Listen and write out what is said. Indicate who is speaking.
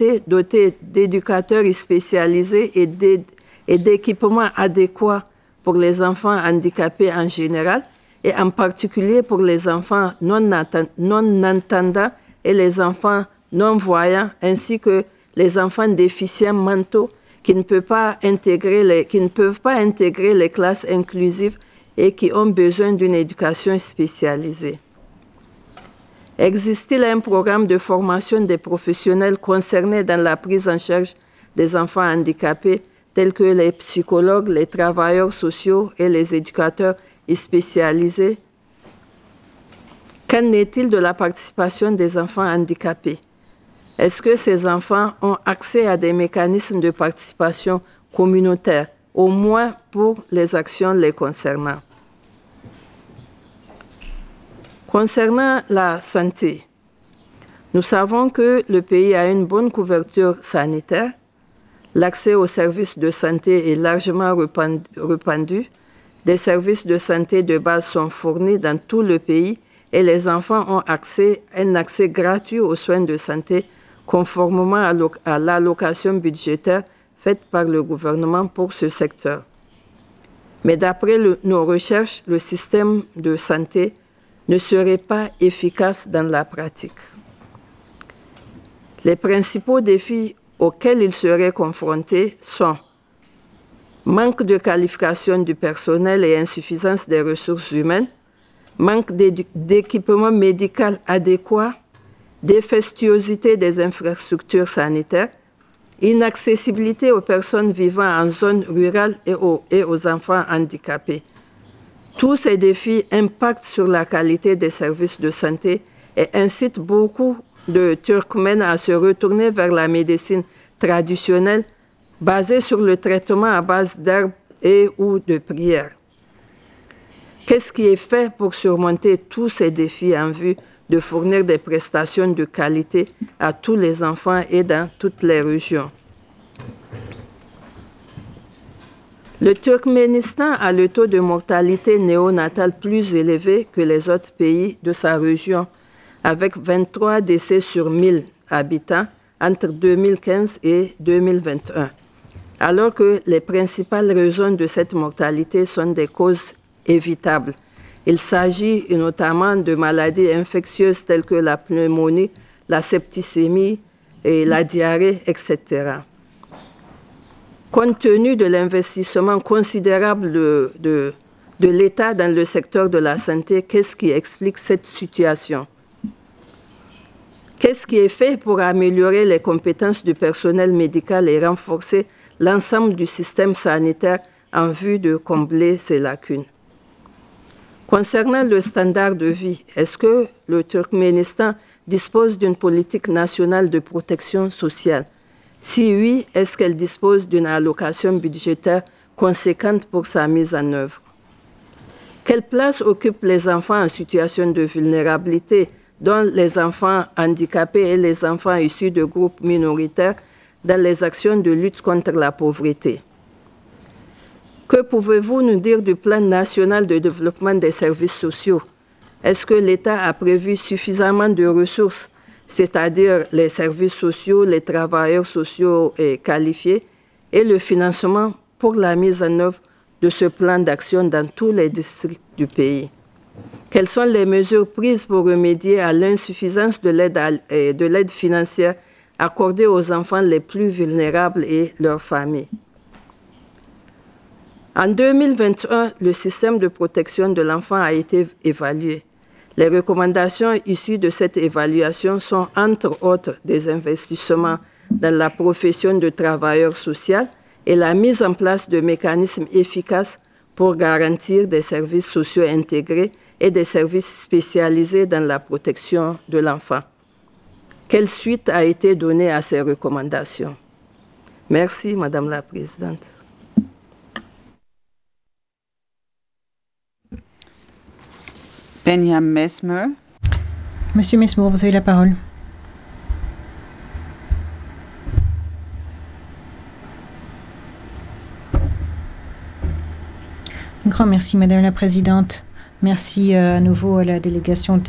Speaker 1: dotée d'éducateurs spécialisés et d'équipements adéquats pour les enfants handicapés en général et en particulier pour les enfants non-entendants et les enfants non-voyants ainsi que les enfants déficients mentaux qui ne peuvent pas intégrer les classes inclusives et qui ont besoin d'une éducation spécialisée. Existe-t-il un programme de formation des professionnels concernés dans la prise en charge des enfants handicapés, tels que les psychologues, les travailleurs sociaux et les éducateurs spécialisés? Qu'en est-il de la participation des enfants handicapés? Est-ce que ces enfants ont accès à des mécanismes de participation communautaire, au moins pour les actions les concernant? Concernant la santé, nous savons que le pays a une bonne couverture sanitaire. L'accès aux services de santé est largement répandu. Des services de santé de base sont fournis dans tout le pays et les enfants ont un accès gratuit aux soins de santé conformément à l'allocation budgétaire faite par le gouvernement pour ce secteur. Mais d'après nos recherches, le système de santé ne serait pas efficace dans la pratique. Les principaux défis auxquels il serait confronté sont manque de qualification du personnel et insuffisance des ressources humaines, manque d'équipement médical adéquat, défectuosité des infrastructures sanitaires, inaccessibilité aux personnes vivant en zone rurale et aux enfants handicapés. Tous ces défis impactent sur la qualité des services de santé et incitent beaucoup de Turkmènes à se retourner vers la médecine traditionnelle basée sur le traitement à base d'herbes ou de prières. Qu'est-ce qui est fait pour surmonter tous ces défis en vue de fournir des prestations de qualité à tous les enfants et dans toutes les régions? Le Turkménistan a le taux de mortalité néonatale plus élevé que les autres pays de sa région, avec 23 décès sur 1000 habitants entre 2015 et 2021, alors que les principales raisons de cette mortalité sont des causes évitables. Il s'agit notamment de maladies infectieuses telles que la pneumonie, la septicémie et la diarrhée, etc. Compte tenu de l'investissement considérable de l'État dans le secteur de la santé, qu'est-ce qui explique cette situation? Qu'est-ce qui est fait pour améliorer les compétences du personnel médical et renforcer l'ensemble du système sanitaire en vue de combler ces lacunes? Concernant le standard de vie, est-ce que le Turkménistan dispose d'une politique nationale de protection sociale? Si oui, est-ce qu'elle dispose d'une allocation budgétaire conséquente pour sa mise en œuvre? Quelle place occupent les enfants en situation de vulnérabilité, dont les enfants handicapés et les enfants issus de groupes minoritaires, dans les actions de lutte contre la pauvreté? Que pouvez-vous nous dire du plan national de développement des services sociaux? Est-ce que l'État a prévu suffisamment de ressources, c'est-à-dire les services sociaux, les travailleurs sociaux qualifiés et le financement pour la mise en œuvre de ce plan d'action dans tous les districts du pays? Quelles sont les mesures prises pour remédier à l'insuffisance de l'aide financière accordée aux enfants les plus vulnérables et leurs familles? En 2021, le système de protection de l'enfant a été évalué. Les recommandations issues de cette évaluation sont, entre autres, des investissements dans la profession de travailleur social et la mise en place de mécanismes efficaces pour garantir des services sociaux intégrés et des services spécialisés dans la protection de l'enfant. Quelle suite a été donnée à ces recommandations? Merci, Madame la Présidente.
Speaker 2: Benjamin Mesmer.
Speaker 3: Monsieur Mesmer, vous avez la parole. Un grand merci, Madame la Présidente. Merci à nouveau à la délégation